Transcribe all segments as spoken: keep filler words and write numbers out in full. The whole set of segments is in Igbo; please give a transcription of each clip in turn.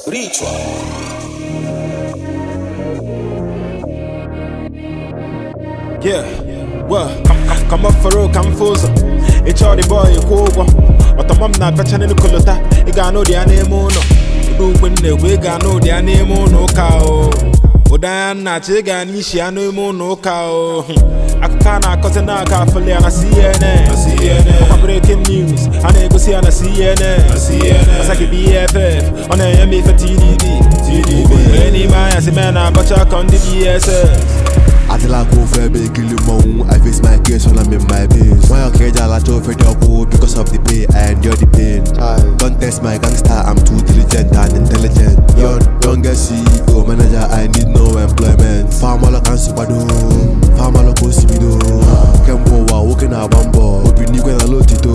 Ritual. Yeah, well, come up for road, come full. It's all the boy, you cool one. But the mom not patching in the colota. You got no the name on. You when the way got no the name on no cow. Odan na chiga ni shi anu mo no cow. Akana cause na ka fully on a C N N. C N N. Breaking news. I never see on a C N N. C N N. As like B F F on a M B for T D B. T D B. Many man as a man I but I on the D S S. I tell I go for a big limon. I face my case when I'm in my base. Why okay, I told for the board because of the pay I endure the pain. Don't test my gangster, I'm too diligent and intelligent. Young, younger C E O manager, I need no employment. Farmer like super do, farmer like Osibido. Kembo wa walking a bambo, hoping you can alert it.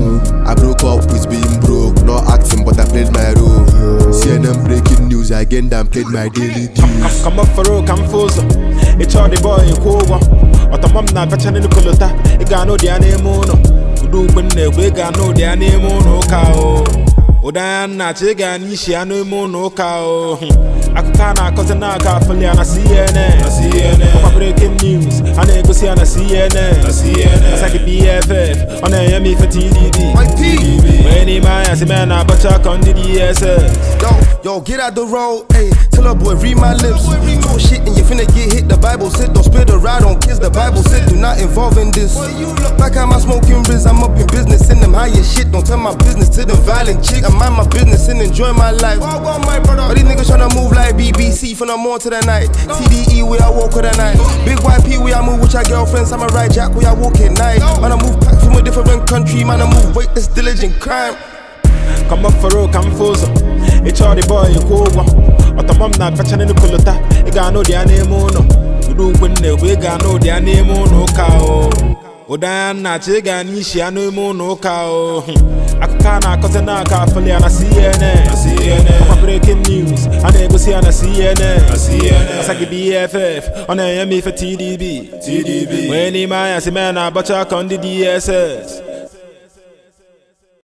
I broke up with being broke, not acting but I played my role. C N N breaking news again, then played my daily dues. Come up for road, come full. It's all the boy you cool one. But the mom not patching in the colota. You got no the name on. You do when the way got no the name on no cow. Odan na chiga ni shi anu mo no cow. Akana cause na ka fully on a C N N. C N N. Breaking news. I never see on a C N N. C N N. As like B F F on a M B for T D B. T D B. Many man as a man I but I on the D S S. Yo, yo, get out the road, ayy. Tell a boy read my lips. Talk shit and you finna get hit. The Bible said don't spill the ride on kids. The Bible said do not involve in this. Back at my smoking wrist, I'm up in business. Send them higher shit. Don't tell my business to them violent chick. I mind my business and enjoy my life. All these niggas tryna move like B B C from the morning to the night. T D E where I walk with the night. Big Y P where I move with your girlfriends. I'm a ride jack where I walk at night. Man, I move back from a different country. Man, I move weight that's diligent crime. Come up for road, come full. It's all the boy you cool one. But the mom not patching in the colota. You got no the name on. You do when the way got no the name on no cow. Odan na chiga ni shi anu mo no cow. Akana cause na ka fully on a C N N. C N N. Breaking news. I never see on a C N N. C N N. As like B F F on a M B for T D B. T D B. Many man as a man I but I on the D S S.